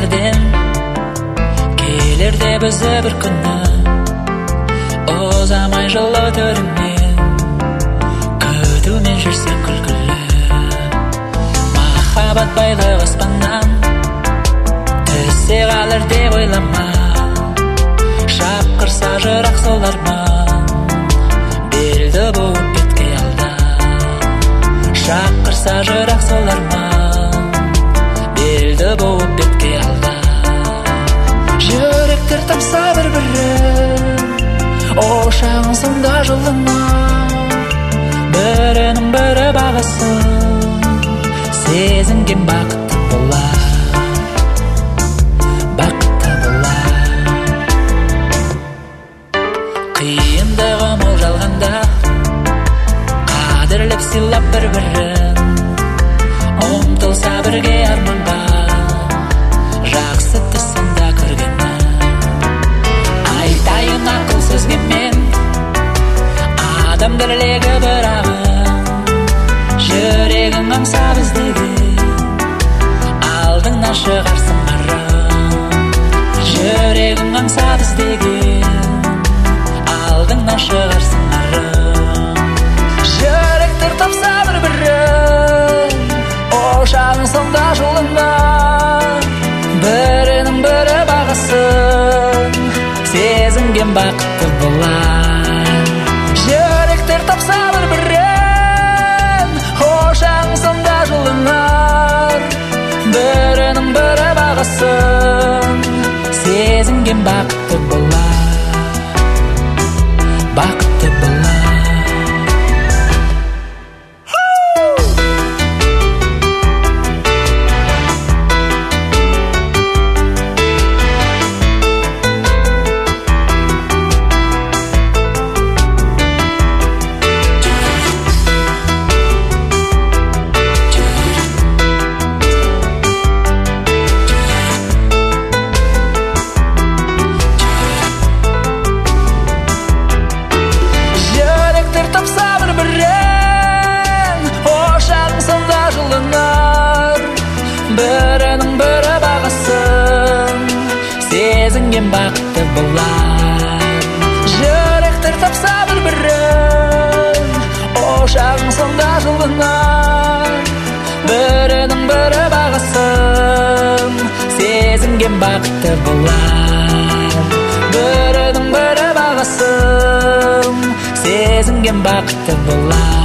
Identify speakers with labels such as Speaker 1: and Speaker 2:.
Speaker 1: тәңірден келер де бізді бір күні, ұзамай жыл өтермен күтумен жүрсек күлкілі. Махаббат байлық аспаннан түссе қалыр деп ойлама, шапқырса жырақ сол арман белді буып бетке алда. Шапқырса жырақ сол арман белді буып бетке алда. Жүректер тапса бір-бірін, ошағын сонда жылына, бірінің бірі бағасын сезінген бақытты болар, бақытты болар. Қиындығы мол жалғанда қадірлеп сыйлап бір-бірін, ұмтылса бірге арманға, жақсы тұсында көргені. Айтайын ақыл сөзге мен адам бірлігі бір ағын, жүрегің аңсап іздеген алдыңнан шығарсың арам. Жүрегің аңсап іздеген алдыңнан шығарсың арам. Жүректер тапса бір-бірін, ошағың сонда жолыңнан, бірінің бірі бағасын сезінген бақытты болар. Жүректер тапса бір-бірін, ошағың сонда жолыңан, бірінің бірі бағасын сезінген бақытты болар, бақытты болар. Бірінің бірі бағасын сезінген бақытты болар. Жүректер тапса бір-бірін, ошағың сонда жылынар, бірінің бірі бағасын сезінген бақытты болар. Бірінің бірі бағасын сезінген бақытты болар.